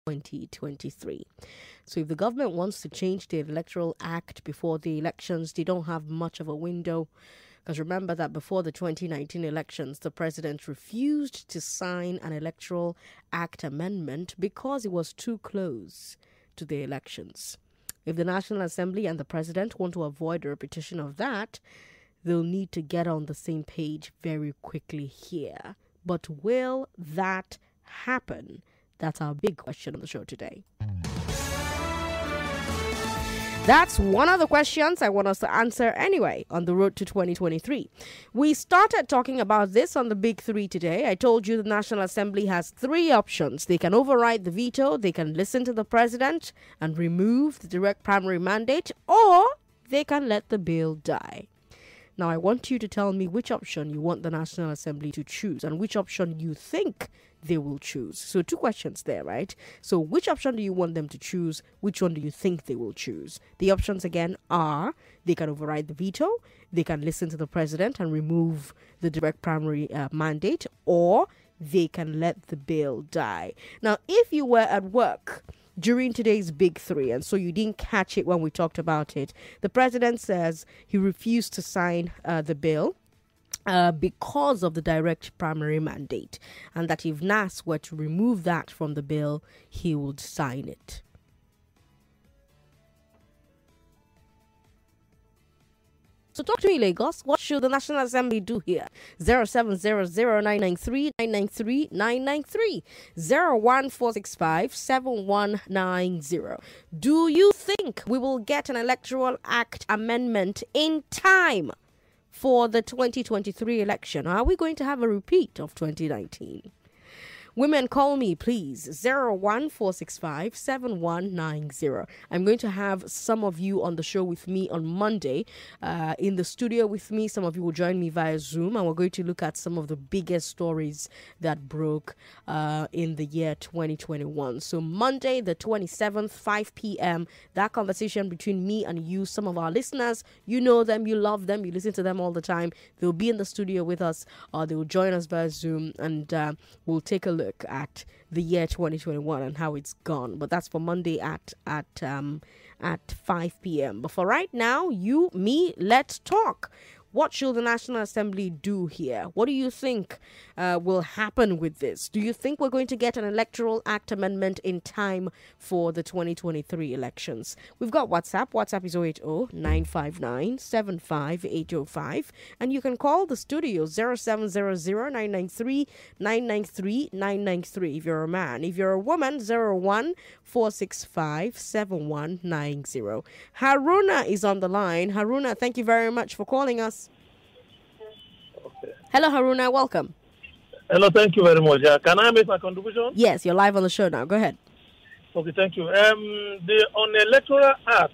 2023. So if the government wants to change the Electoral Act before the elections, they don't have much of a window. Because remember that before the 2019 elections, the president refused to sign an Electoral Act amendment because it was too close to the elections. If the National Assembly and the president want to avoid a repetition of that, they'll need to get on the same page very quickly here. But will that happen? That's our big question on the show today. That's one of the questions I want us to answer anyway on the road to 2023. We started talking about this on the Big Three today. I told you the National Assembly has three options. They can override the veto, they can listen to the president and remove the direct primary mandate, or they can let the bill die. Now, I want you to tell me which option you want the National Assembly to choose and which option you think they will choose. So 2 questions there, right? So which option do you want them to choose? Which one do you think they will choose? The options again are they can override the veto, they can listen to the president and remove the direct primary mandate, or they can let the bill die. Now, if you were at work during today's Big Three, and so you didn't catch it when we talked about it, the president says he refused to sign the bill because of the direct primary mandate, and that if NAS were to remove that from the bill, he would sign it. So talk to me, Lagos. What should the National Assembly do here? 0700-993-993-993 01465-7190. Do you think we will get an Electoral Act amendment in time for the 2023 election? Are we going to have a repeat of 2019? Women, call me, please. 01465-7190. I'm going to have some of you on the show with me on Monday. In the studio with me, some of you will join me via Zoom, and we're going to look at some of the biggest stories that broke in the year 2021. So Monday, the 27th, 5 p.m., that conversation between me and you, some of our listeners, you know them, you love them, you listen to them all the time. They'll be in the studio with us, or they will join us via Zoom, and we'll take a look at the year 2021 and how it's gone. But that's for Monday at 5 p.m. But for right now, you, me, let's talk. What should the National Assembly do here? What do you think will happen with this? Do you think we're going to get an Electoral Act amendment in time for the 2023 elections? We've got WhatsApp. WhatsApp is 080-959-75805. And you can call the studio 0700-993-993-993 if you're a man. If you're a woman, 01465-7190. Haruna is on the line. Haruna, thank you very much for calling us. Okay. Hello, Haruna. Welcome. Hello, thank you very much. Can I make my contribution? Yes, you're live on the show now. Go ahead. Okay, thank you. On the Electoral Act,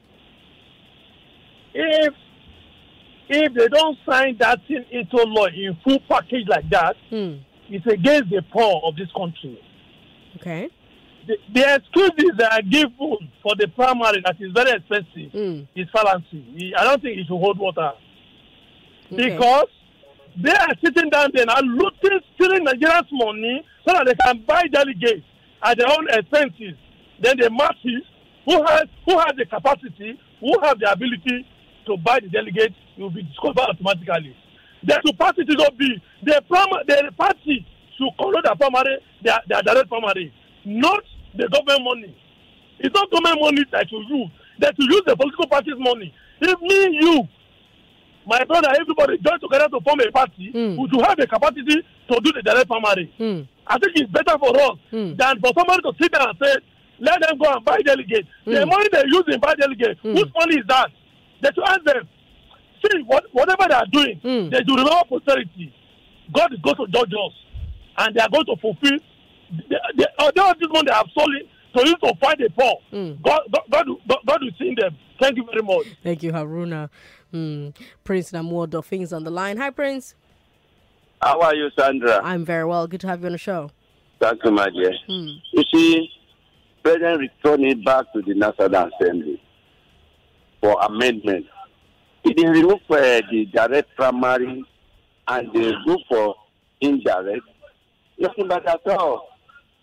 if they don't sign that thing into law in full package like that, it's against the poor of this country. Okay. The excuses that are given for the primary that is very expensive is fallacy. I don't think it should hold water. Okay. Because they are sitting down there and looting, stealing Nigerians' money so that they can buy delegates at their own expenses. Then the masses who has the capacity, who have the ability to buy the delegates, will be discovered automatically. They should pass it to be the party should control the primary, their direct primary, not the government money. It's not government money that you use. That you use the political party's money. If me, you, my brother, everybody join together to form a party, we should have the capacity to do the direct primary. I think it's better for us than for somebody to sit down and say, let them go and buy delegates. The money they use in buy delegates, whose money is that? They should ask them. See, whatever they are doing, they should remember posterity. God is going to judge us, and they are going to fulfill all this money they have stolen to use to fight the poor. God will see them. Thank you very much. Thank you, Haruna. Prince Namuodo things on the line. Hi, Prince. How are you, Sandra? I'm very well. Good to have you on the show. Thank you, my dear. You see, President returned it back to the National Assembly for amendment. He didn't remove the direct primary and they go for indirect. Nothing but at all.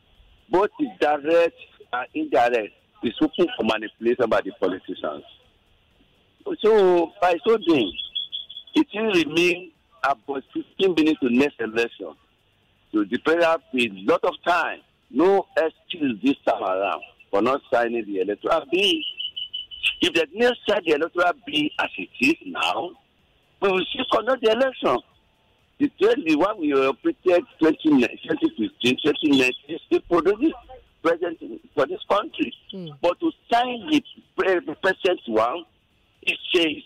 both the direct and indirect, is open for manipulation by the politicians. So, by so doing, it will remain about 15 minutes to next election. So, the president has a lot of time, no excuse this time around for not signing the electoral bill. If they didn't sign the electoral bill as it is now, we will still conduct the election. The one we operated 2015, 2019 is still producing present for this country. But to sign the present one, it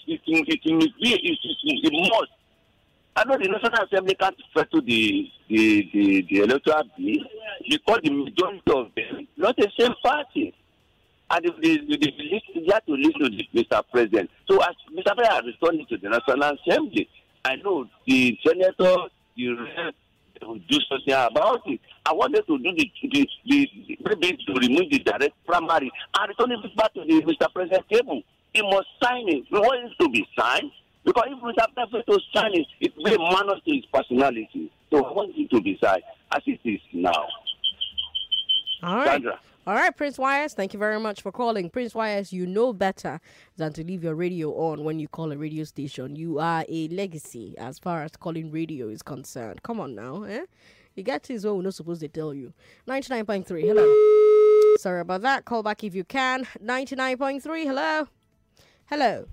must. I know the National Assembly can't refer to the electoral bill because the majority of them not the same party. And they have to listen to Mr. President. So as Mr. President has returned to the National Assembly, I know the senator, the rep, will do something about it. I want them to do maybe to remove the direct primary and return it back to the Mr. President table. He must sign it. We want it to be signed because if Mr. President to sign it, it will manner to his personality. So I want it to be signed as it is now. All right. Sandra. All right, Prince YS, thank you very much for calling. Prince YS, you know better than to leave your radio on when you call a radio station. You are a legacy as far as calling radio is concerned. Come on now, eh? You get to his own, we're not supposed to tell you. 99.3, hello. Sorry about that. Call back if you can. 99.3, hello. Hello.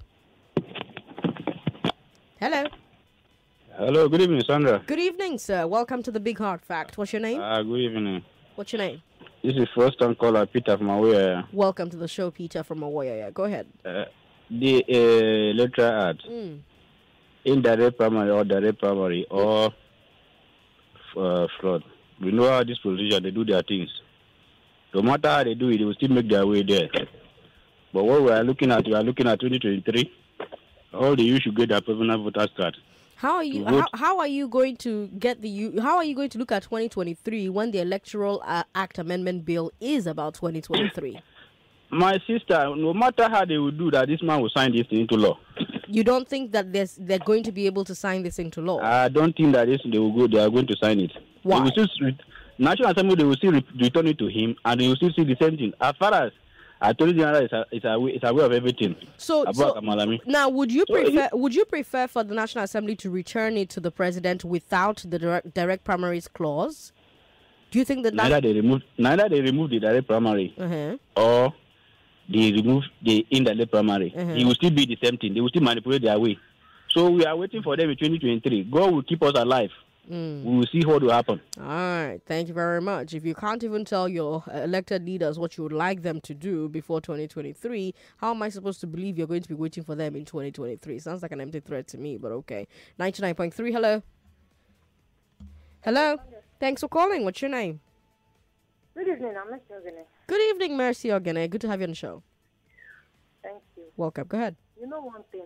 Hello. Hello, good evening, Sandra. Good evening, sir. Welcome to the Big Hard Fact. What's your name? Good evening. What's your name? This is first time caller Peter from Awoya. Welcome to the show, Peter from Awoya. Go ahead. The electoral act, indirect primary or direct primary or fraud. We know how this politicians they do their things. No matter how they do it, they will still make their way there. But what we are looking at 2023. All the youth should get their permanent voters card. How are you going to get how are you going to look at 2023 when the Electoral Act Amendment Bill is about 2023? My sister, no matter how they will do that, this man will sign this into law. You don't think that they're going to be able to sign this into law? I don't think that they are going to sign it. Why? National Assembly, they will still return it to him, and they will still see the same thing. As far as Attorney General is aware of everything. So now, would you prefer for the National Assembly to return it to the president without the direct primaries clause? Do you think that neither they remove the direct primary or they remove the indirect primary? It will still be the same thing. They will still manipulate their way. So we are waiting for them in 2023. God will keep us alive. We will see what will happen. All right. Thank you very much. If you can't even tell your elected leaders what you would like them to do before 2023, how am I supposed to believe you're going to be waiting for them in 2023? Sounds like an empty threat to me, but okay. 99.3, hello. Hello. Thanks for calling. What's your name? Good evening. I'm Mercy Ogene. Good evening, Mercy Ogene. Good to have you on the show. Thank you. Welcome. Go ahead. You know one thing,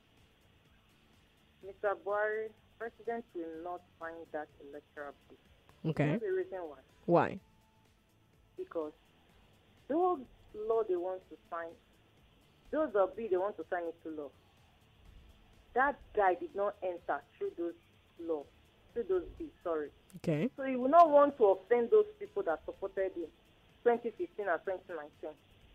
Mr. Buhari, President will not sign that electoral bill. Okay. That's the reason why. Why? Because those law they want to sign, those bill they want to sign into law, that guy did not enter through those bills, sorry. Okay. So he will not want to offend those people that supported him 2015 and 2019.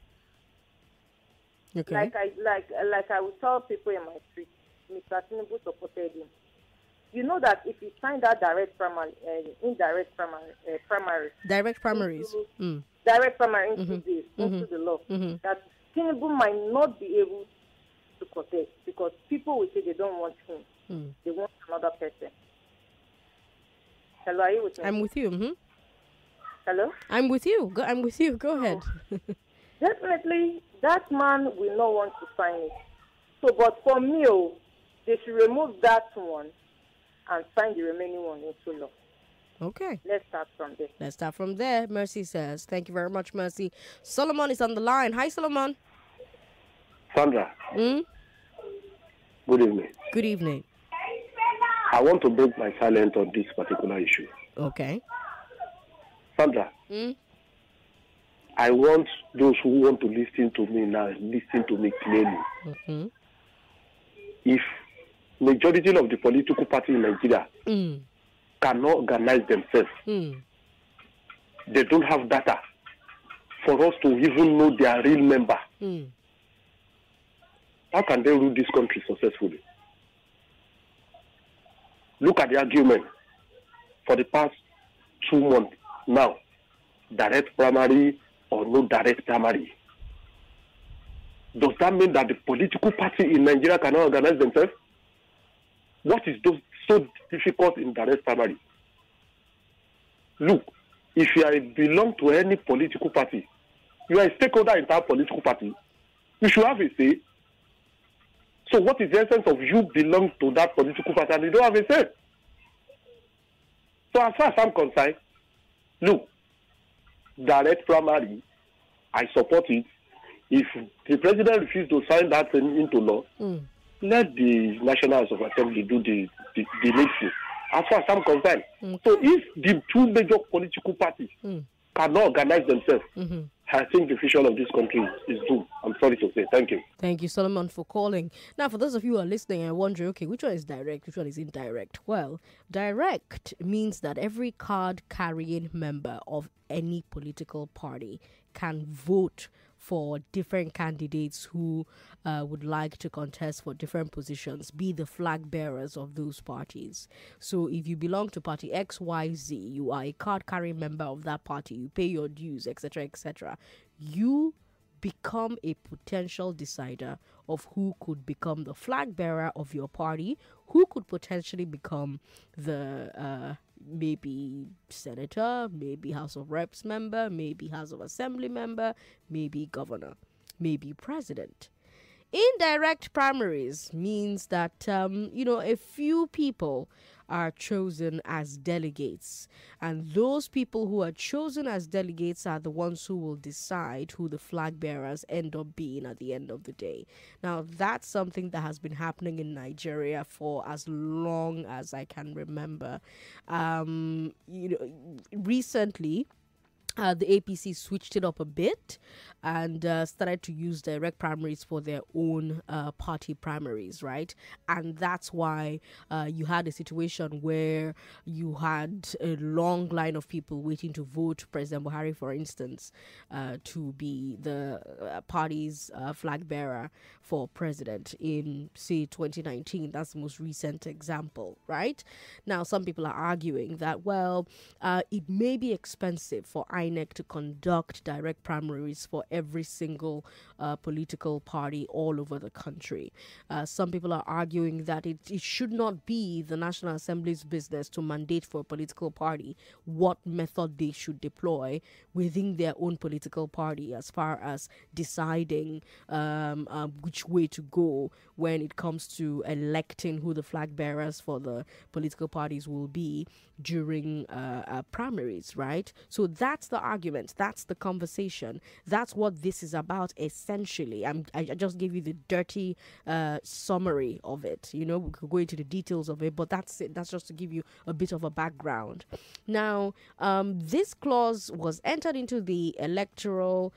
Okay. Like I would tell people in my street, Mr. Tinubu supported him. You know that if you sign that direct primary, indirect primary, direct primaries, direct primary into the law, that Tinubu might not be able to contest because people will say they don't want him, they want another person. Hello, are you with me? I'm with you. Hello? I'm with you. I'm with you. Go ahead. Definitely, that man will not want to sign it. So, but for me, they should remove that one and sign the remaining one into law. Okay. Let's start from there. Mercy says. Thank you very much, Mercy. Solomon is on the line. Hi, Solomon. Sandra. Good evening. Good evening. I want to break my silence on this particular issue. Okay. Sandra. I want those who want to listen to me now, listen to me clearly. If majority of the political parties in Nigeria cannot organize themselves, they don't have data for us to even know their real member. How can they rule this country successfully? Look at the argument for the past 2 months now. Direct primary or no direct primary. Does that mean that the political party in Nigeria cannot organize themselves? What is so difficult in direct primary? Look, if you belong to any political party, you are a stakeholder in that political party, you should have a say. So what is the essence of you belong to that political party and you don't have a say? So as far as I'm concerned, look, direct primary, I support it. If the president refuses to sign that into law, let the National House of Assembly do the needful. As far as I'm concerned. So if the two major political parties cannot organize themselves, I think the future of this country is doomed. I'm sorry to say. Thank you. Thank you, Solomon, for calling. Now, for those of you who are listening and wondering, okay, which one is direct, which one is indirect? Well, direct means that every card-carrying member of any political party can vote for different candidates who would like to contest for different positions, be the flag bearers of those parties. So if you belong to party XYZ, you are a card-carrying member of that party, you pay your dues, etc., etc., you become a potential decider of who could become the flag bearer of your party, who could potentially become the maybe senator, maybe House of Reps member, maybe House of Assembly member, maybe governor, maybe president. Indirect primaries means that, a few people are chosen as delegates, and those people who are chosen as delegates are the ones who will decide who the flag bearers end up being at the end of the day. Now, that's something that has been happening in Nigeria for as long as I can remember. Recently, the APC switched it up a bit and started to use direct primaries for their own party primaries, right? And that's why you had a situation where you had a long line of people waiting to vote President Buhari, for instance, to be the party's flag bearer for president in, say, 2019. That's the most recent example, right? Now, some people are arguing that, well, it may be expensive for INEC to conduct direct primaries for every single political party all over the country. Some people are arguing that it should not be the National Assembly's business to mandate for a political party what method they should deploy within their own political party as far as deciding which way to go when it comes to electing who the flag bearers for the political parties will be during primaries, right? So that's the argument. That's the conversation. That's what this is about, essentially. I just gave you the dirty summary of it. We could go into the details of it, but that's it. That's just to give you a bit of a background. Now, this clause was entered into the Electoral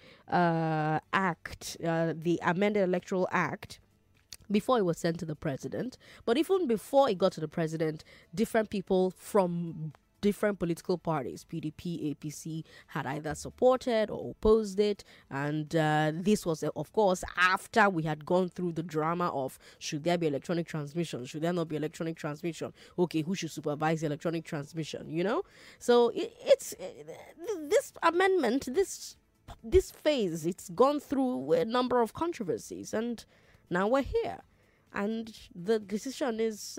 Act, the amended Electoral Act, before it was sent to the president. But even before it got to the president, different people from different political parties, PDP, APC, had either supported or opposed it. And this was, of course, after we had gone through the drama of, should there be electronic transmission? Should there not be electronic transmission? Okay, who should supervise the electronic transmission? So it's this amendment, this phase, it's gone through a number of controversies, and now we're here, and the decision is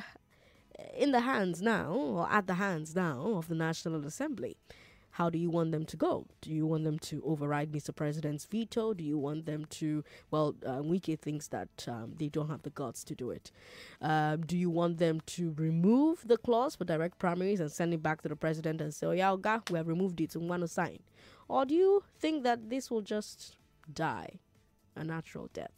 in the hands now, or at the hands now, of the National Assembly. How do you want them to go? Do you want them to override Mr. President's veto? Do you want them to, Wike thinks that they don't have the guts to do it. Do you want them to remove the clause for direct primaries and send it back to the president and say, oh, yeah, we have removed it, so we want to sign? Or do you think that this will just die a natural death?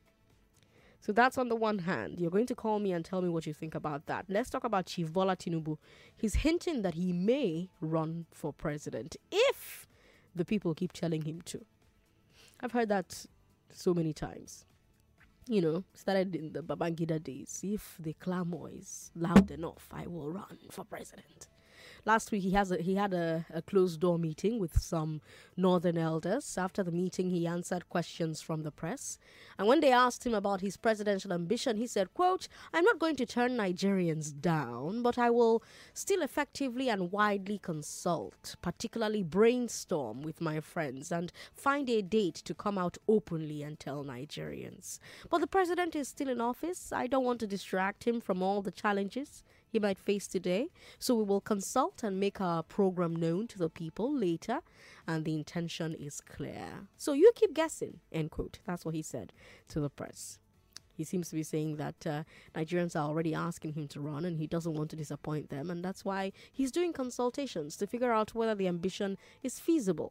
So that's on the one hand. You're going to call me and tell me what you think about that. Let's talk about Chief Bola Tinubu. He's hinting that he may run for president if the people keep telling him to. I've heard that so many times. Started in the Babangida days. If the clamor is loud enough, I will run for president. Last week, he had a closed-door meeting with some northern elders. After the meeting, he answered questions from the press. And when they asked him about his presidential ambition, he said, quote, "I'm not going to turn Nigerians down, but I will still effectively and widely consult, particularly brainstorm with my friends and find a date to come out openly and tell Nigerians. But the president is still in office. I don't want to distract him from all the challenges he might face today. So we will consult and make our program known to the people later, and the intention is clear. So you keep guessing," end quote. That's what he said to the press. He seems to be saying that Nigerians are already asking him to run and he doesn't want to disappoint them, and that's why he's doing consultations to figure out whether the ambition is feasible.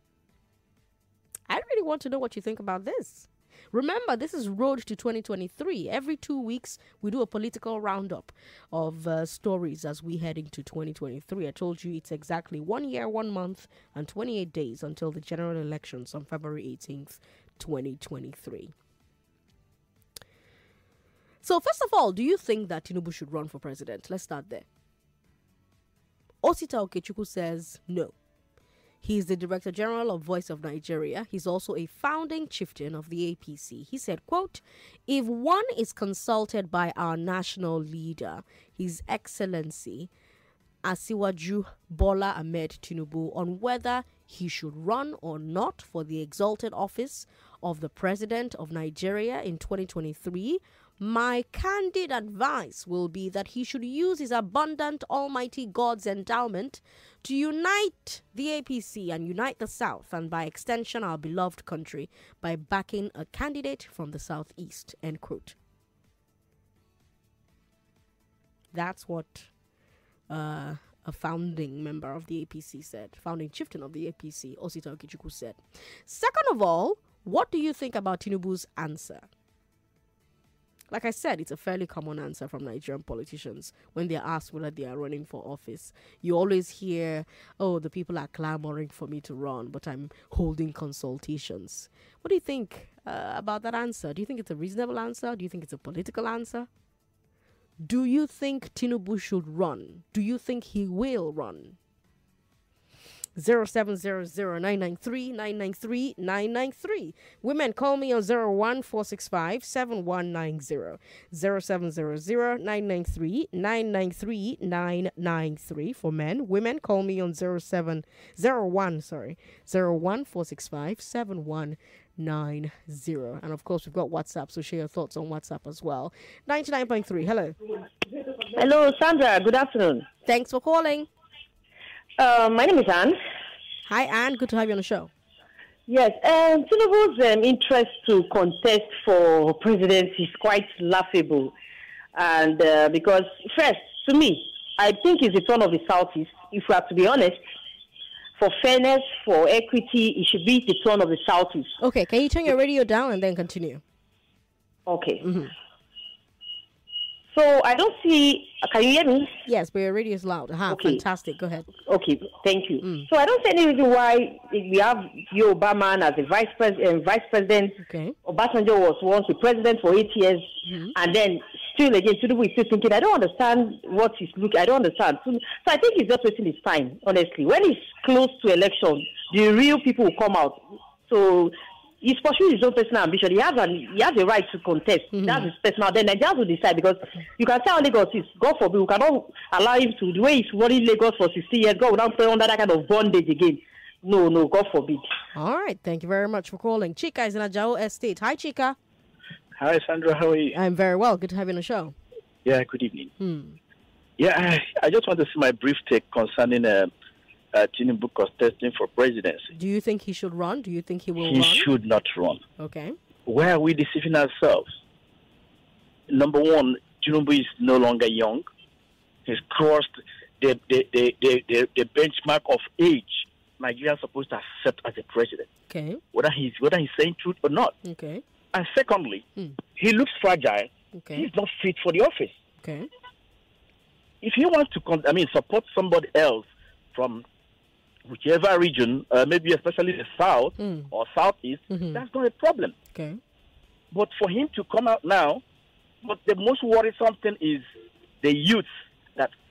I really want to know what you think about this. Remember, this is Road to 2023. Every 2 weeks, we do a political roundup of stories as we head into 2023. I told you it's exactly 1 year, 1 month, and 28 days until the general elections on February 18th, 2023. So, first of all, do you think that Tinubu should run for president? Let's start there. Osita Okechukwu says no. He is the Director General of Voice of Nigeria. He's also a founding chieftain of the APC. He said, quote, "If one is consulted by our national leader, His Excellency Asiwaju Bola Ahmed Tinubu, on whether he should run or not for the exalted office of the President of Nigeria in 2023, my candid advice will be that he should use his abundant Almighty God's endowment to unite the APC and unite the South, and by extension our beloved country, by backing a candidate from the Southeast," end quote. That's what a founding member of the APC said, founding chieftain of the APC, Osita Okechukwu, said. Second of all, what do you think about Tinubu's answer? Like I said, it's a fairly common answer from Nigerian politicians when they're asked whether they are running for office. You always hear, "Oh, the people are clamoring for me to run, but I'm holding consultations." What do you think about that answer? Do you think it's a reasonable answer? Do you think it's a political answer? Do you think Tinubu should run? Do you think he will run? 0700-993-993-993. Women, call me on 01465-7190. 0700-993-993-993. For men, women, call me on 01465-7190. And of course, we've got WhatsApp, so share your thoughts on WhatsApp as well. 99.3, hello. Hello, Sandra. Good afternoon. Thanks for calling. My name is Anne. Hi, Anne. Good to have you on the show. Yes, Tinubu's interest to contest for presidency is quite laughable. And because, first, to me, I think it's the turn of the Southeast. If we have to be honest, for fairness, for equity, it should be the turn of the Southeast. Okay, can you turn your radio down and then continue? Okay. Mm-hmm. So I don't see. Can you hear me? Yes, but your radio is loud. Okay. Fantastic. Go ahead. Okay, thank you. So I don't see any reason why we have Joe Obama as the vice president. Okay. Obasanjo was once the president for 8 years, and then still again, Tinubu is still thinking. I don't understand what he's looking. I don't understand. So I think he's just wasting his time. Honestly, when it's close to election, the real people will come out. So he's pursuing his own personal ambition. He has a right to contest. That's his personal. Then Nigerians will decide, because you can say how Lagos is. God forbid, we cannot allow him to, the way he's running Lagos for 60 years, God will not put under that kind of bondage again. No, God forbid. All right. Thank you very much for calling. Chika is in Ajao Estate. Hi, Chika. Hi, Sandra. How are you? I'm very well. Good to have you on the show. Yeah, good evening. Yeah, I just want to see my brief take concerning Tinubu contesting for presidency. Do you think he should run? Do you think he will run? He should not run. Okay. Where are we deceiving ourselves? Number one, Tinubu is no longer young. He's crossed the benchmark of age Nigeria is supposed to accept as a president. Okay. Whether he's saying truth or not. Okay. And secondly, he looks fragile. Okay. He's not fit for the office. Okay. If he wants to support somebody else from whichever region, maybe especially the South or Southeast, that's not a problem. Okay. But for him to come out now, but the most worrisome thing is the youth that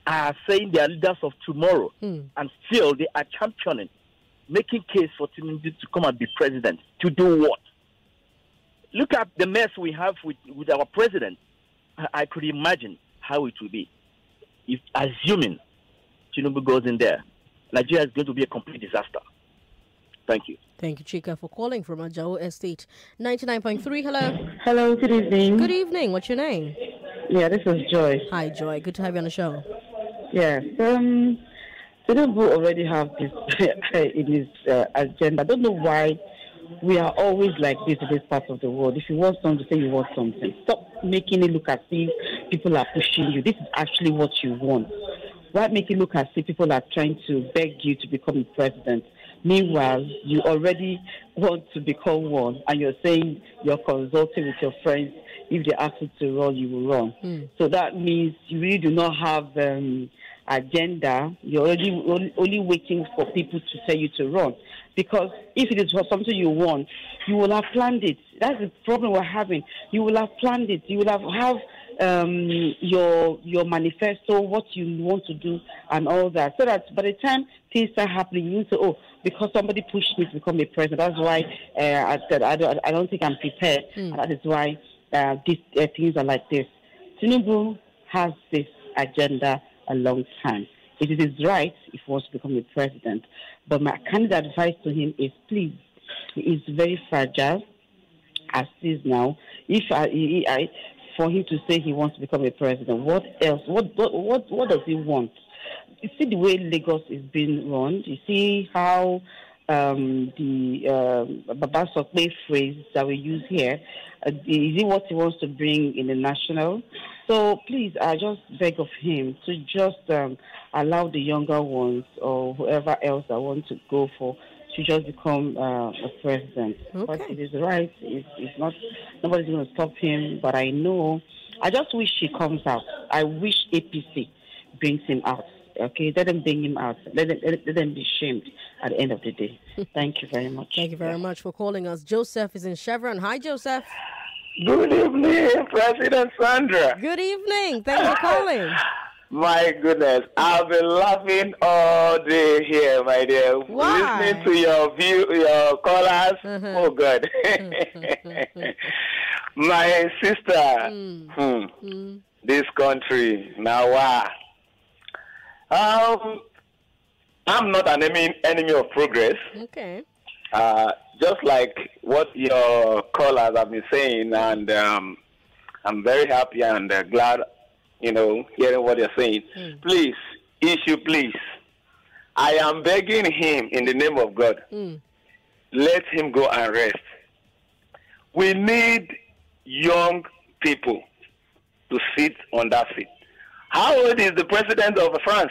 are saying they are leaders of tomorrow, and still they are championing, making case for Tinubu to come and be president. To do what? Look at the mess we have with our president. I could imagine how it will be if, assuming Tinubu goes in there, Nigeria is going to be a complete disaster. Thank you. Thank you, Chika, for calling from Ajao Estate. 99.3, hello. Hello, good evening. Good evening. What's your name? Yeah, this is Joy. Hi, Joy. Good to have you on the show. Yes. Tinubu already have this in his agenda. I don't know why we are always like this in this part of the world. If you want something, say you want something. Stop making it look as if people are pushing you. This is actually what you want. Why make it look as if people are trying to beg you to become president? Meanwhile, you already want to become one, and you're saying you're consulting with your friends. If they ask you to run, you will run. So that means you really do not have agenda. You're already only waiting for people to tell you to run. Because if it is for something you want, you will have planned it. That's the problem we're having. You will have planned it. You will have your manifesto, what you want to do, and all that. So that by the time things start happening, you say, "Oh, because somebody pushed me to become a president." That's why I said I don't think I'm prepared. And that is why these things are like this. Tinubu has this agenda a long time. It is his right if he wants to become a president. But my candid advice to him is, please, he is very fragile as he is now. If for him to say he wants to become a president, what else? What does he want? You see the way Lagos is being run. You see how the Baba Sokpe phrase that we use here, is it what he wants to bring in the national? So please, I just beg of him to just allow the younger ones or whoever else that want to go for to just become a president. Okay. But it is right. It's not. Nobody's going to stop him. But I know. I just wish he comes out. I wish APC brings him out. Okay, let them bring him out. Let them be shamed at the end of the day. Thank you very much. Thank you very much for calling us. Joseph is in Chevron. Hi, Joseph. Good evening, President Sandra. Good evening. Thank you for calling. My goodness, I've been laughing all day here, my dear. Why? Listening to your callers. Oh, God. My sister, this country, now, I'm not an enemy of progress. Okay. Just like what your callers have been saying, and I'm very happy and glad, hearing what you're saying. Please, please. I am begging him in the name of God. Let him go and rest. We need young people to sit on that seat. How old is the president of France?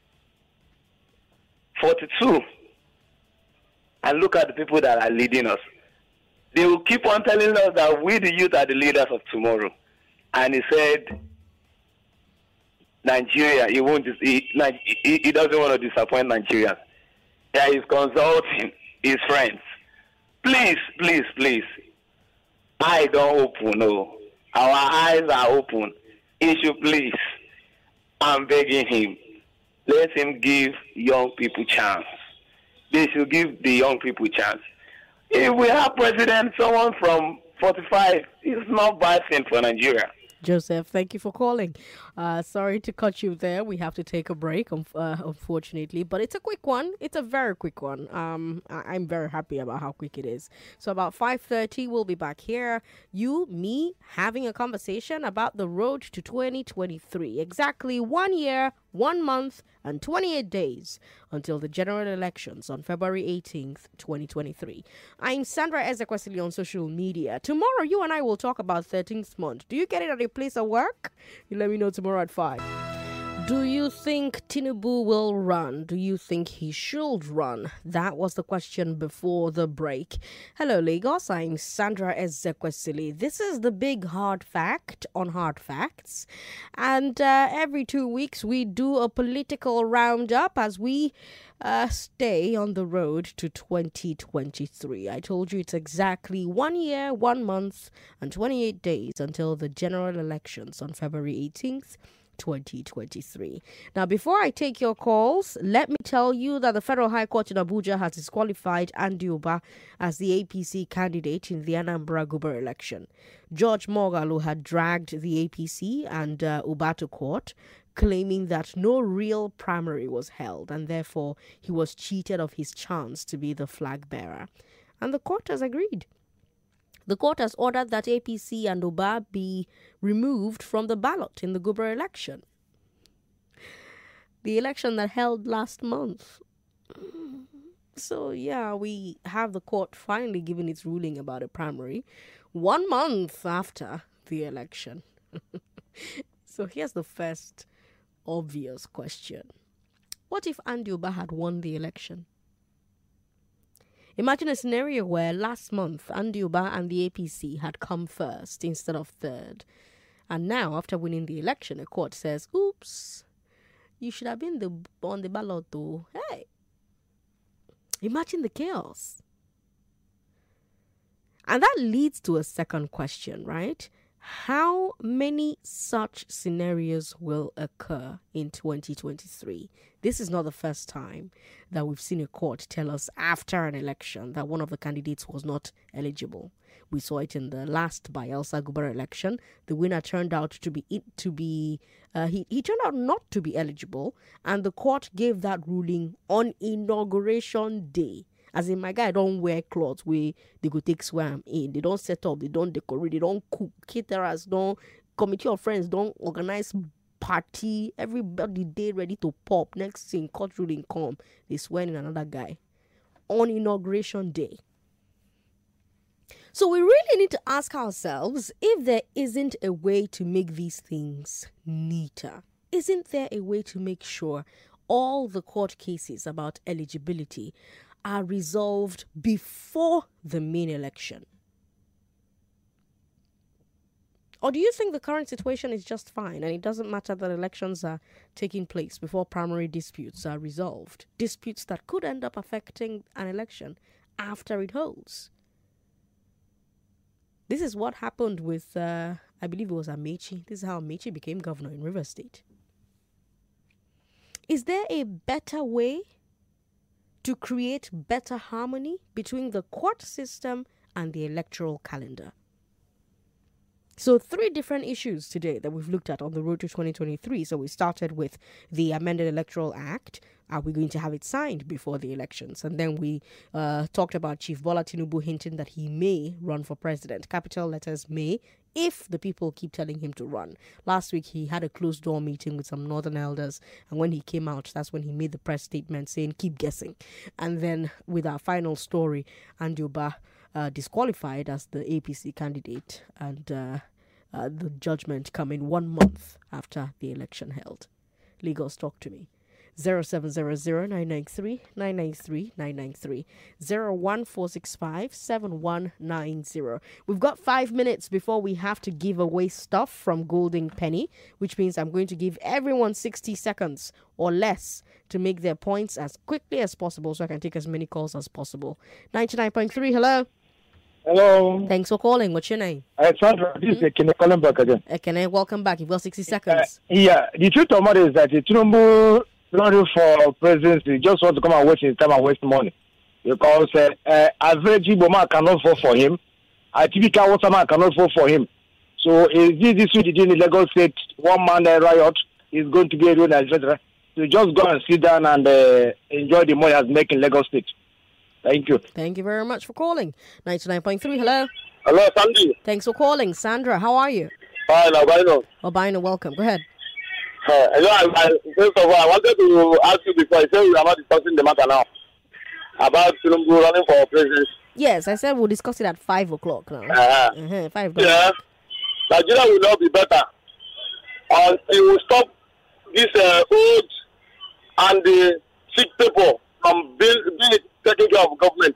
42. And look at the people that are leading us. They will keep on telling us that we, the youth, are the leaders of tomorrow. And he said, Nigeria, he doesn't want to disappoint Nigerians. Yeah, he's consulting his friends. Please, please, please. Eyes don't open, no. Our eyes are open. Please. I'm begging him. Let him give young people chance. They should give the young people chance. If we have president, someone from 45, it's not bad thing for Nigeria. Joseph, thank you for calling. Sorry to cut you there. We have to take a break, unfortunately. But it's a quick one. It's a very quick one. I'm very happy about how quick it is. So about 5:30, we'll be back here. You, me, having a conversation about the road to 2023. Exactly 1 year, 1 month, and 28 days until the general elections on February 18th, 2023. I'm Sandra Ezekwesili on social media. Tomorrow, you and I will talk about 13th month. Do you get it at a place of work? You let me know tomorrow at 5. Do you think Tinubu will run? Do you think he should run? That was the question before the break. Hello, Lagos. I'm Sandra Ezekwesili. This is the big hard fact on Hard Facts. And every 2 weeks, we do a political roundup as we stay on the road to 2023. I told you it's exactly 1 year, 1 month, and 28 days until the general elections on February 18th, 2023. Now, before I take your calls, let me tell you that the Federal High Court in Abuja has disqualified Andy Uba as the APC candidate in the Anambra Guber election. George Moghalu had dragged the APC and Uba to court, claiming that no real primary was held and therefore he was cheated of his chance to be the flag bearer. And the court has agreed. The court has ordered that APC and Uba be removed from the ballot in the Guber election. The election that held last month. So, yeah, we have the court finally giving its ruling about a primary 1 month after the election. So here's the first obvious question. What if Andy Uba had won the election? Imagine a scenario where last month Andy Uba and the APC had come first instead of third. And now, after winning the election, a court says, oops, you should have been on the ballot though. Hey, imagine the chaos. And that leads to a second question, right? How many such scenarios will occur in 2023? This is not the first time that we've seen a court tell us after an election that one of the candidates was not eligible. We saw it in the last Bayelsa Guber election. The winner turned out he turned out not to be eligible, and the court gave that ruling on inauguration day. As in, my guy don't wear clothes where they go take swam in. They don't set up, they don't decorate, they don't cook, caterers don't, committee of friends don't organize party. Everybody day ready to pop. Next thing, court ruling come, they swear in another guy on inauguration day. So we really need to ask ourselves if there isn't a way to make these things neater. Isn't there a way to make sure all the court cases about eligibility are resolved before the main election? Or do you think the current situation is just fine and it doesn't matter that elections are taking place before primary disputes are resolved? Disputes that could end up affecting an election after it holds. This is what happened with, I believe it was Amechi. This is how Amechi became governor in Rivers State. Is there a better way to create better harmony between the court system and the electoral calendar? So 3 different issues today that we've looked at on the road to 2023. So we started with the amended Electoral Act. Are we going to have it signed before the elections? And then we talked about Chief Bola Tinubu hinting that he may run for president. Capital letters may, if the people keep telling him to run. Last week, he had a closed-door meeting with some northern elders. And when he came out, that's when he made the press statement saying, keep guessing. And then with our final story, Andy Uba disqualified as the APC candidate, and the judgment coming 1 month after the election held. Lagos, talk to me. 0700-993-993-993 01465-7190. We've got 5 minutes before we have to give away stuff from Golden Penny, which means I'm going to give everyone 60 seconds or less to make their points as quickly as possible so I can take as many calls as possible. 99.3, hello. Hello. Thanks for calling. What's your name? Sandra, this is Ekene calling back again. Ekene, welcome back. You've got 60 seconds. The truth of the matter is that Tinubu running for presidency just want to come and waste his time and waste money. Because average Iboma cannot vote for him. A typical Waterman cannot vote for him. So is this week in the Lagos State one-man riot is going to be a real, etc. So just go and sit down and enjoy the money as making Lagos State. Thank you. Thank you very much for calling. 99.3, hello. Hello, Sandy. Thanks for calling. Sandra, how are you? Fine, Albino. Albino, welcome. Go ahead. First of all, I wanted to ask you before, I said we are not discussing the matter now, about Tinubu running for president. Yes, I said we'll discuss it at 5 o'clock now. 5 o'clock. Yeah. Nigeria will not be better until we stop this old and the sick people from being taking care of government.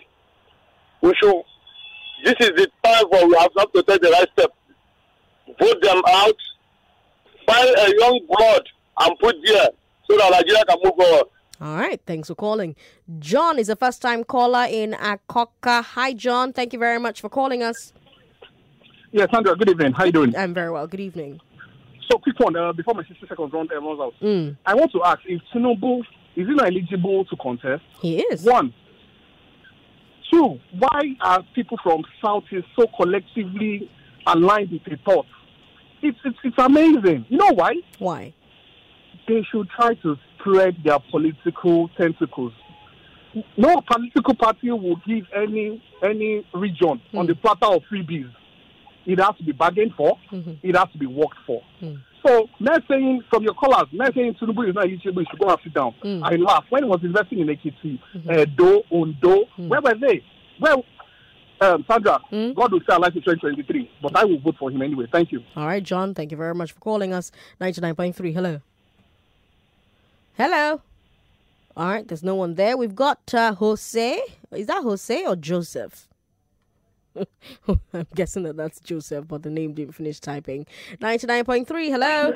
This is the time for we have not to take the right step. Vote them out, find a young blood and put there so that Nigeria can move forward. All right, thanks for calling. John is a first-time caller in Akoka. Hi, John. Thank you very much for calling us. Yes, Sandra, good evening. How you doing? I'm very well. Good evening. So quick one, before my 60 seconds runs out. I want to ask, if Tinubu, is he not eligible to contest? He is. 1. 2, why are people from Southeast so collectively aligned with the thought? It's amazing. You know why? Why? They should try to spread their political tentacles. No political party will give any region on the platter of freebies. It has to be bargained for. It has to be worked for. So, not saying from your callers, not saying Tinubu is not eligible, you should go and sit down. I laugh. When he was investing in Ekiti, Ondo, where were they? Well, Sandra, God will say alive in 2023, but I will vote for him anyway. Thank you. All right, John, thank you very much for calling us. 99.3, hello. Hello. All right, there's no one there. We've got Jose. Is that Jose or Joseph? I'm guessing that's Joseph, but the name didn't finish typing. 99.3, hello.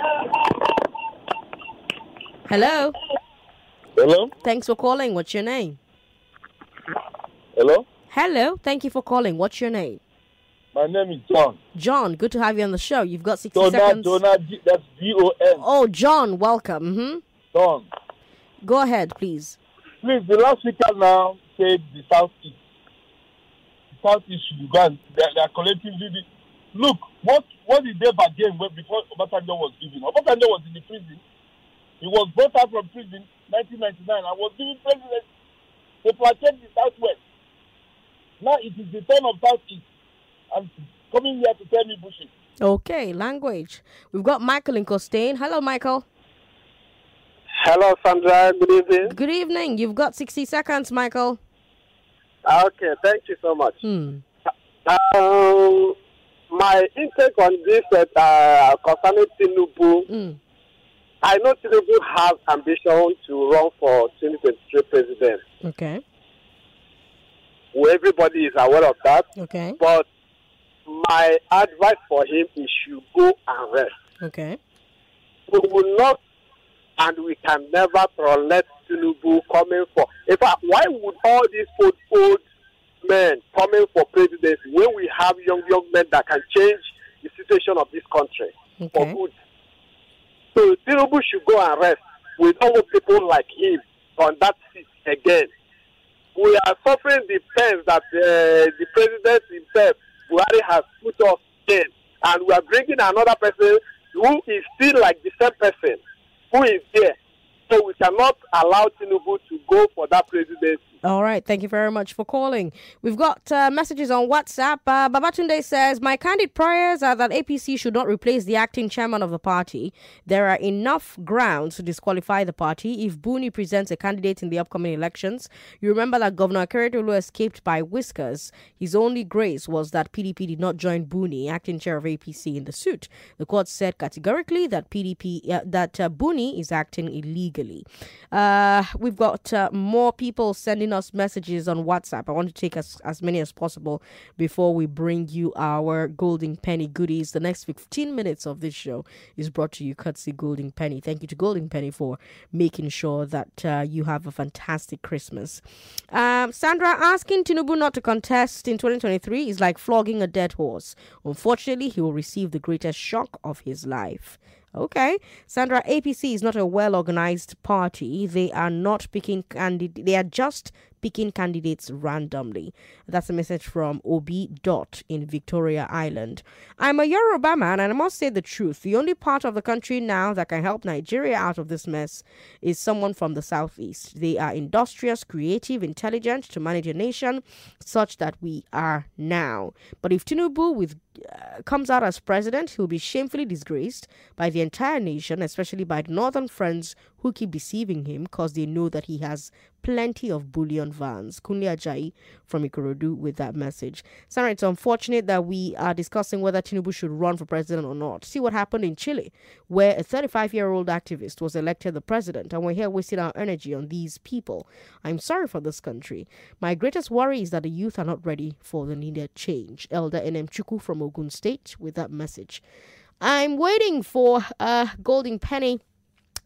Hello. Hello. Thanks for calling. What's your name? Hello. Hello. Thank you for calling. What's your name? My name is John. John, good to have you on the show. You've got 60 seconds. That's Don. Oh, John, welcome. Don. Go ahead, please. Please, the last speaker now said the Southeast. Southeast should go and they are collectively. Look, what did they bargain before Obasanjo was given? Obasanjo was in the prison. He was brought out from prison 1999 and was given president. They placated the Southwest. Now it is the turn of Southeast. I'm coming here to tell me bullshit. Okay, language. We've got Michael in Costain. Hello, Michael. Hello, Sandra. Good evening. Good evening. You've got 60 seconds, Michael. Okay, thank you so much. My intake on this concerning Tinubu, I know Tinubu has ambition to run for 2023 president. Okay. Well, everybody is aware of that. Okay. But my advice for him is should go and rest. Okay. We will not and we can never let Tinubu coming for. In fact, why would all these old men coming for presidency when we have young men that can change the situation of this country for good? So Tinubu should go and rest. We don't want people like him on that seat again. We are suffering the pains that the president himself, Buhari, has put us in, and we are bringing another person who is still like the same person who is there. So we cannot allow Tinubu to go for that presidency. All right. Thank you very much for calling. We've got messages on WhatsApp. Babatunde says, my candid prayers are that APC should not replace the acting chairman of the party. There are enough grounds to disqualify the party if Buni presents a candidate in the upcoming elections. You remember that Governor Akeredolu escaped by whiskers. His only grace was that PDP did not join Buni, acting chair of APC, in the suit. The court said categorically that Buni is acting illegally. We've got more people sending us messages on WhatsApp. I want to take as many as possible before we bring you our Golden Penny goodies. The next 15 minutes of this show is brought to you courtesy Golden Penny. Thank you to Golden Penny for making sure that you have a fantastic Christmas. Sandra, asking Tinubu not to contest in 2023 is like flogging a dead horse. Unfortunately, he will receive the greatest shock of his life. Okay. Sandra, APC is not a well-organized party. They are not picking candidates. They are just picking candidates randomly. That's a message from Obi Dot in Victoria Island. I'm a Yoruba man and I must say the truth. The only part of the country now that can help Nigeria out of this mess is someone from the southeast. They are industrious, creative, intelligent to manage a nation such that we are now. But if Tinubu comes out as president, he'll be shamefully disgraced by the entire nation, especially by the northern friends who keep deceiving him because they know that he has plenty of bullion vans. Kunle Ajayi from Ikorodu with that message. Sarah, it's unfortunate that we are discussing whether Tinubu should run for president or not. See what happened in Chile, where a 35-year-old activist was elected the president, and we're here wasting our energy on these people. I'm sorry for this country. My greatest worry is that the youth are not ready for the needed change. Elder NM Chuku from Ogun State with that message. I'm waiting for Golden Penny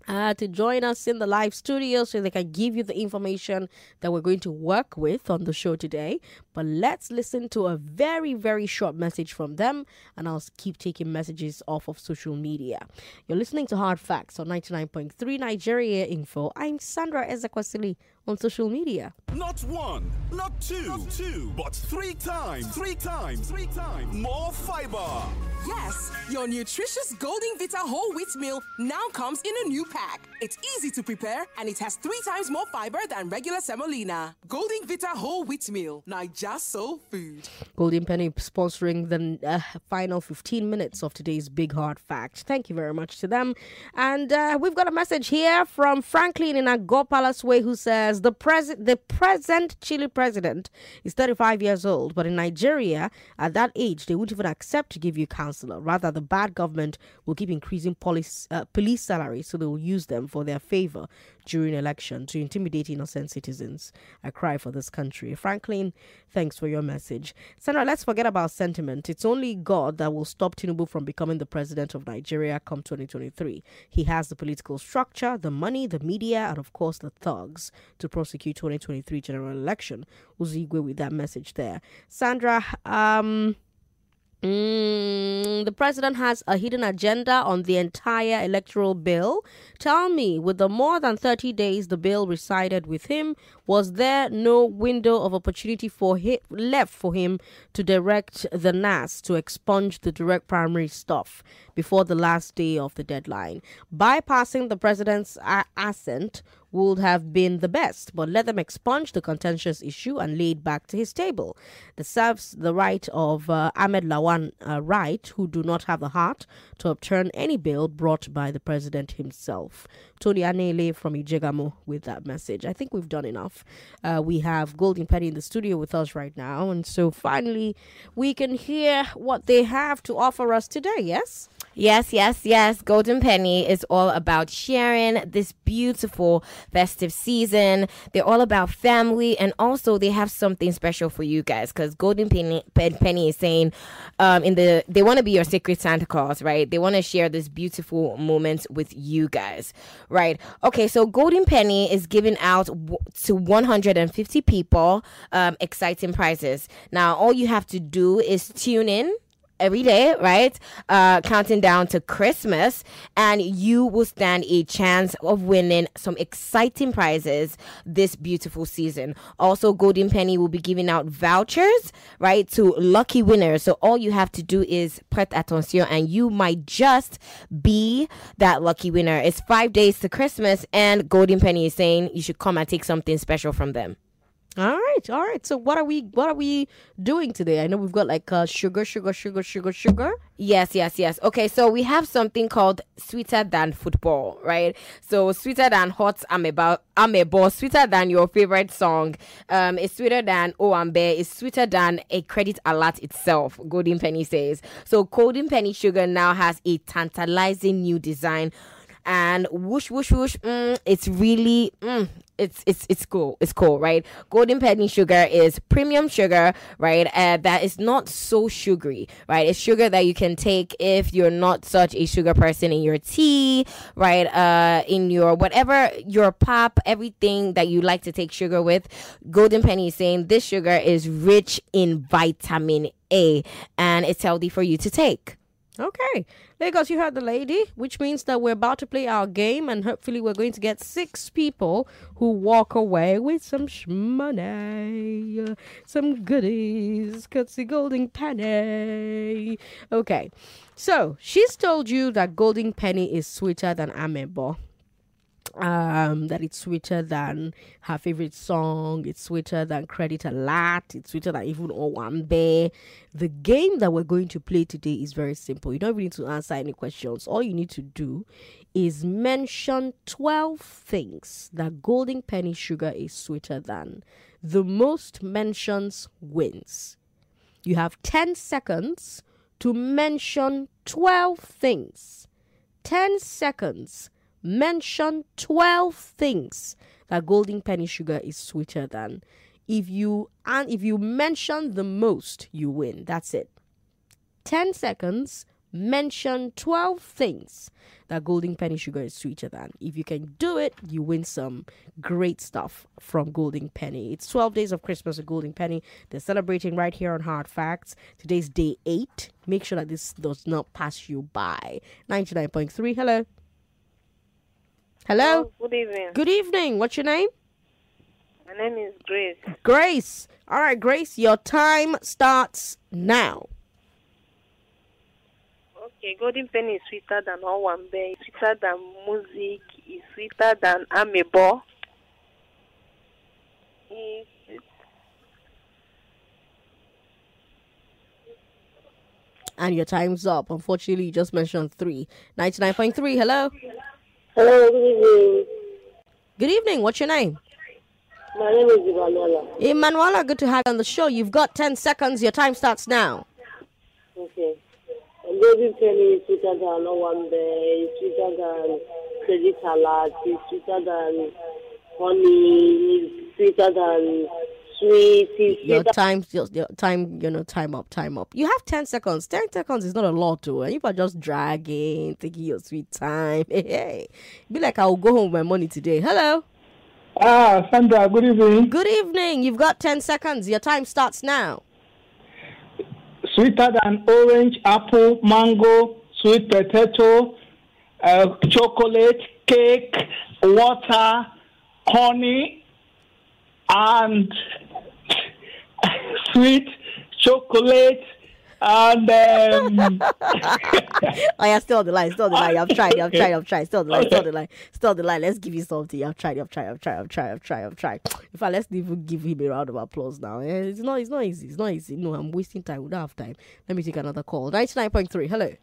to join us in the live studio so they can give you the information that we're going to work with on the show today. But let's listen to a very, very short message from them, and I'll keep taking messages off of social media. You're listening to Hard Facts on 99.3 Nigeria Info. I'm Sandra Ezekwesili on social media. Not one, not two, but three times more fiber. Yes, your nutritious Golden Vita whole wheat meal now comes in a new pack. It's easy to prepare and it has 3 times more fiber than regular semolina. Golden Vita whole wheat meal, Naija soul food. Golden Penny sponsoring the final 15 minutes of today's Big Hard Fact. Thank you very much to them. And we've got a message here from Franklin in Agor Palace Way, who says the present Chile president is 35 years old, but in Nigeria, at that age, they won't even accept to give you counseling. Rather, the bad government will keep increasing police salaries, so they will use them for their favor during election to intimidate innocent citizens. I cry for this country. Franklin, thanks for your message. Sandra, let's forget about sentiment. It's only God that will stop Tinubu from becoming the president of Nigeria come 2023. He has the political structure, the money, the media, and of course the thugs to prosecute 2023 general election. Uzigwe with that message there. Sandra, the president has a hidden agenda on the entire electoral bill. Tell me, with the more than 30 days the bill resided with him, was there no window of opportunity left for him to direct the NAS to expunge the direct primary stuff before the last day of the deadline? Bypassing the president's assent would have been the best, but let them expunge the contentious issue and lay it back to his table. This serves the right of Ahmed Lawan Wright, who do not have the heart to overturn any bill brought by the president himself. Tony Anele from Ijegamo with that message. I think we've done enough. We have Golden Penny in the studio with us right now, and so finally we can hear what they have to offer us today, yes? Yes. Golden Penny is all about sharing this beautiful festive season. They're all about family, and also they have something special for you guys, because Golden Penny is saying they want to be your secret Santa Claus, right? They want to share this beautiful moment with you guys, right? Okay, so Golden Penny is giving out to 150 people exciting prizes. Now, all you have to do is tune in every day, right? Counting down to Christmas, and you will stand a chance of winning some exciting prizes this beautiful season. Also, Golden Penny will be giving out vouchers, right, to lucky winners. So all you have to do is prête attention, and you might just be that lucky winner. It's 5 days to Christmas, and Golden Penny is saying you should come and take something special from them. All right. So what are we doing today? I know we've got like sugar. Yes. Okay, so we have something called Sweeter Than Football, right? So sweeter than hot amebo, sweeter than your favorite song. It's sweeter than Owambe. It's sweeter than a credit alert itself, Golden Penny says. So Golden Penny Sugar now has a tantalizing new design. And whoosh, it's really, it's cool, right? Golden Penny Sugar is premium sugar, right? That is not so sugary, right? It's sugar that you can take if you're not such a sugar person in your tea, right? In your whatever, your pop, everything that you like to take sugar with. Golden Penny is saying this sugar is rich in vitamin A, and it's healthy for you to take. Okay, Lagos, you heard the lady, which means that we're about to play our game, and hopefully we're going to get 6 people who walk away with some money, some goodies, courtesy Golden Penny. Okay, so she's told you that Golden Penny is sweeter than Amebo. That it's sweeter than her favorite song, it's sweeter than Credit Alert, it's sweeter than even Owambe. The game that we're going to play today is very simple. You don't even need to answer any questions. All you need to do is mention 12 things that Golden Penny Sugar is sweeter than. The most mentions wins. You have 10 seconds to mention 12 things. 10 seconds. Mention 12 things that Golden Penny Sugar is sweeter than. If you mention the most, you win. That's it. 10 seconds. Mention 12 things that Golden Penny sugar is sweeter than. If you can do it, you win some great stuff from Golden Penny. It's 12 days of Christmas with Golden Penny. They're celebrating right here on Hard Facts. Today's day 8. Make sure that this does not pass you by. 99.3. Hello. Hello. Good evening. Good evening. What's your name? My name is Grace. Grace. All right, Grace, your time starts now. Okay, Golden Penny is sweeter than Owambe, is sweeter than music, is sweeter than Amebo. And your time's up. Unfortunately, you just mentioned 3. 99.3. Hello. Hello, good evening. Good evening. What's your name? My name is Emanuela. Emanuela, good to have you on the show. You've got 10 seconds. Your time starts now. Okay. Golden Penny is sweeter than Owambe, is sweeter than credit salad, is sweeter than honey, is sweeter than sweet. Your time up. You have 10 seconds. 10 seconds is not a lot, though. And you are just dragging, taking your sweet time. Hey. Be like, I will go home with my money today. Hello. Sandra, good evening. Good evening. You've got 10 seconds. Your time starts now. Sweeter than orange, apple, mango, sweet potato, chocolate, cake, water, honey, and sweet chocolate, and oh, yeah, still on the line. I've tried. Still on the line. Let's give you something. I've tried. In fact, let's even give him a round of applause now. It's not easy. No, I'm wasting time. We don't have time. Let me take another call. 99.3. Hello.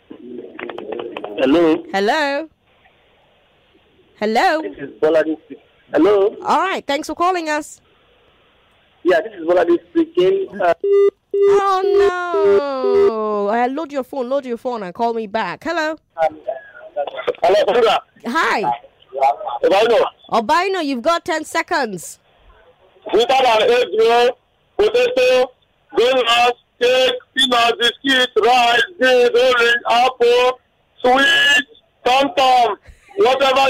This is Bolade. Hello. All right. Thanks for calling us. Yeah, this is Bolade speaking. Oh no! Load your phone and call me back. Hello. Hello. Hi. Obaino, you've got 10 seconds. Sweeter than egg roll, potato, donuts, cake, peanut, biscuit, rice, beans, orange, apple, sweet, tom-tom, whatever.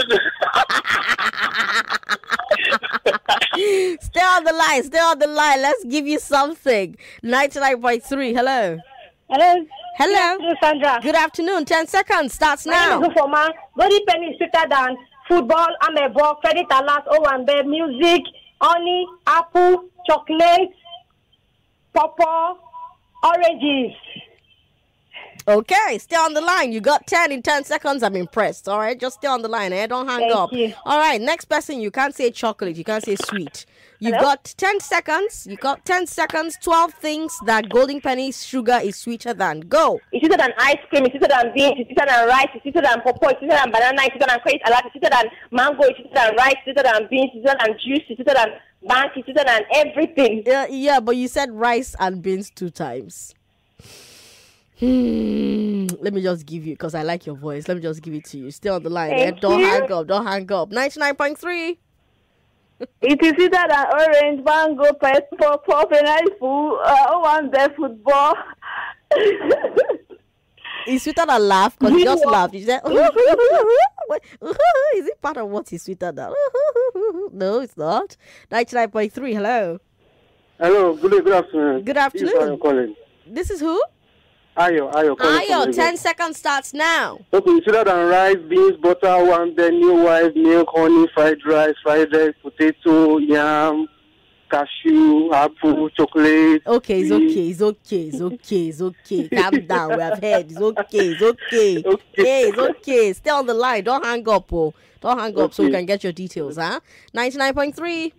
Stay on the line. Let's give you something. 99.3. Hello. Hello, Sandra. Good afternoon. 10 seconds starts now. Golden Penny is sweeter than football, amebo, credit alert, Owambe, music, honey, apple, chocolate, pawpaw, oranges. Okay, stay on the line. You got 10 in 10 seconds. I'm impressed. All right, just stay on the line. Don't hang up. You. All right, next person. You can't say chocolate. You can't say sweet. You've got 10 seconds. 12 things that Golden Penny sugar is sweeter than. Go. It's sweeter than ice cream. It's sweeter than beans. It's sweeter than rice. It's sweeter than pawpaw. It's sweeter than banana. It's sweeter than credit alert. It's sweeter than mango. It's sweeter than rice. It's sweeter than beans. It's sweeter than juice. It's sweeter than bank. It's sweeter than everything. Yeah, but you said rice and beans 2 times. Let me just give you, because I like your voice. Let me just give it to you. Stay on the line. Don't hang up. 99.3. It is sweeter than orange, mango, pawpaw, pineapple, Owambe, football. It's sweeter than laugh, because you just laughed. You said, is it part of what is sweeter than? No, it's not. 99.3. Hello. Good afternoon. Good afternoon. Calling. This is who? Ayo. 10 seconds starts now. Okay, it's sweeter than rice, beans, butter, Owambe, new wife, milk, honey, fried rice, potato, yam, cashew, apple, chocolate. Okay, it's okay. Calm down. We have heard. It's okay. It's okay. Stay on the line. Don't hang up, so we can get your details, huh? 99.3.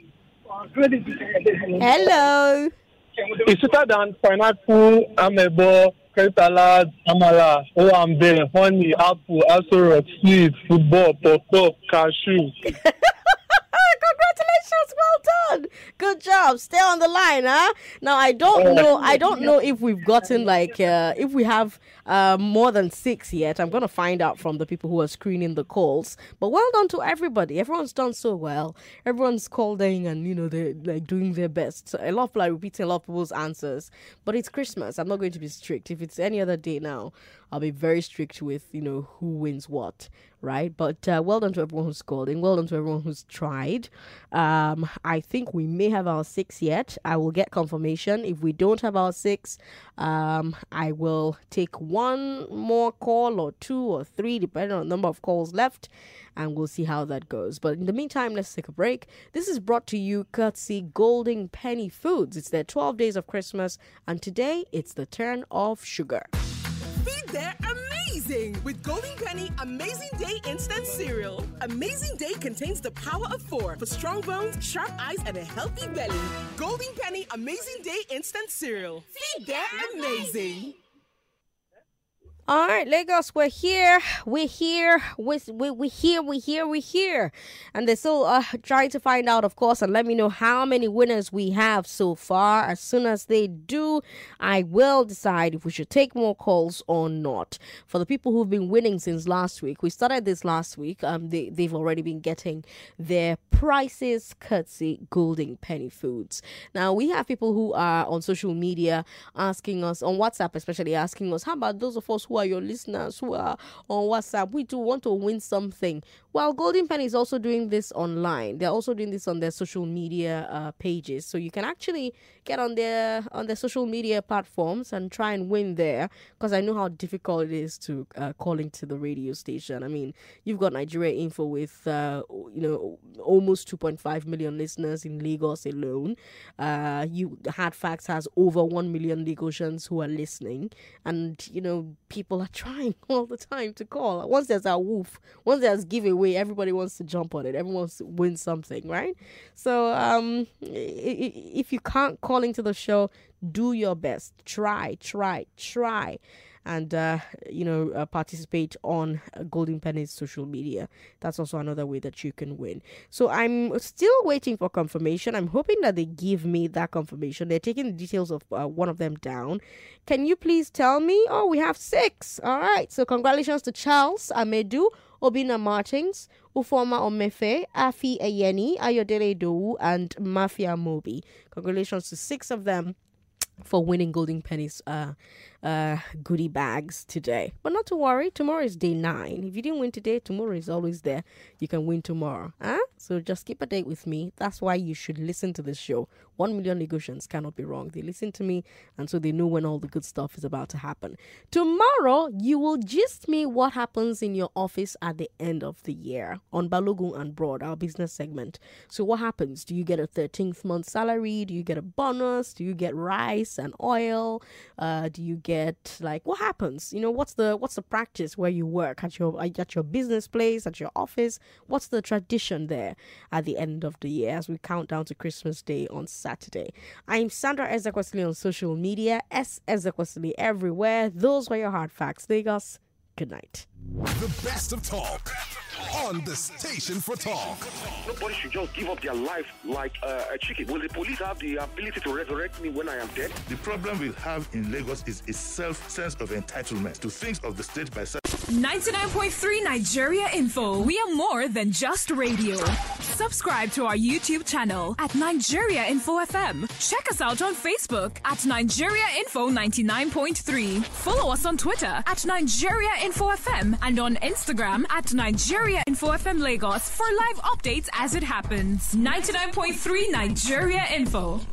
Hello. It's sweeter than pineapple, amebo, credit salad, amala, Owambe, honey, apple, asorot, sweet, football, pawpaw, cashew. Congratulations, well done. Good job. Stay on the line, huh? Now I don't know if we've gotten if we have more than 6 yet. I'm gonna find out from the people who are screening the calls. But well done to everybody. Everyone's done so well. Everyone's calling and they're like doing their best. So a lot of people are repeating a lot of people's answers. But it's Christmas. I'm not going to be strict. If it's any other day now, I'll be very strict with who wins what, right? But well done to everyone who's called and well done to everyone who's tried. I think we may have our 6 yet. I will get confirmation. If we don't have our 6, I will take one more call or 2 or 3, depending on the number of calls left, and we'll see how that goes. But in the meantime, let's take a break. This is brought to you courtesy Golden Penny Foods. It's their 12 days of Christmas, and today it's the turn of sugar. Feed their amazing with Golden Penny Amazing Day Instant Cereal. Amazing Day contains the power of 4 for strong bones, sharp eyes, and a healthy belly. Golden Penny Amazing Day Instant Cereal. Feed their amazing. All right, Lagos, we're here. We're here. And they're still trying to find out, of course, and let me know how many winners we have so far. As soon as they do, I will decide if we should take more calls or not. For the people who've been winning since last week, we started this last week. They've already been getting their prizes courtesy Golden Penny Foods. Now, we have people who are on social media asking us, on WhatsApp especially, asking us, how about those of us who are your listeners who are on WhatsApp? We do want to win something. Well, Golden Penny is also doing this online. They're also doing this on their social media pages. So you can actually get on their social media platforms and try and win there, because I know how difficult it is to call into the radio station. I mean, you've got Nigeria Info with almost 2.5 million listeners in Lagos alone. Hard Facts has over 1 million Lagosians who are listening, and people are trying all the time to call. Once there's a woof, once there's giveaway, everybody wants to jump on it. Everyone wants to win something, right? So if you can't call into the show, do your best. Try. And, participate on Golden Penny's social media. That's also another way that you can win. So I'm still waiting for confirmation. I'm hoping that they give me that confirmation. They're taking the details of one of them down. Can you please tell me? Oh, we have 6. All right. So congratulations to Charles Amedu, Obina Martins, Ufoma Omefe, Afi Ayeni, Ayodele Dowu, and Mafia Mobi. Congratulations to 6 of them for winning Golden Penny's goodie bags today. But not to worry, tomorrow is day 9. If you didn't win today, tomorrow is always there. You can win tomorrow. So just keep a date with me. That's why you should listen to this show. 1 million Lagosians cannot be wrong. They listen to me, and so they know when all the good stuff is about to happen. Tomorrow, you will gist me what happens in your office at the end of the year on Balogun and Broad, our business segment. So what happens? Do you get a 13th month salary? Do you get a bonus? Do you get rice and oil? Do you get, what happens? What's the practice where you work at your business place, at your office? What's the tradition there at the end of the year as we count down to Christmas Day on Saturday? I'm Sandra Ezekwesili on social media, Ezekwesili everywhere. Those were your hard facts, Lagos. Good night. The best of talk on the station for talk. Nobody should just give up their life like a chicken. Will the police have the ability to resurrect me when I am dead? The problem we have in Lagos is a sense of entitlement to things of the state by 99.3 Nigeria Info. We are more than just radio. Subscribe to our YouTube channel at Nigeria Info FM. Check us out on Facebook at Nigeria Info 99.3. Follow us on Twitter at Nigeria Info FM and on Instagram at Nigeria Info FM Lagos for live updates as it happens. 99.3 Nigeria Info.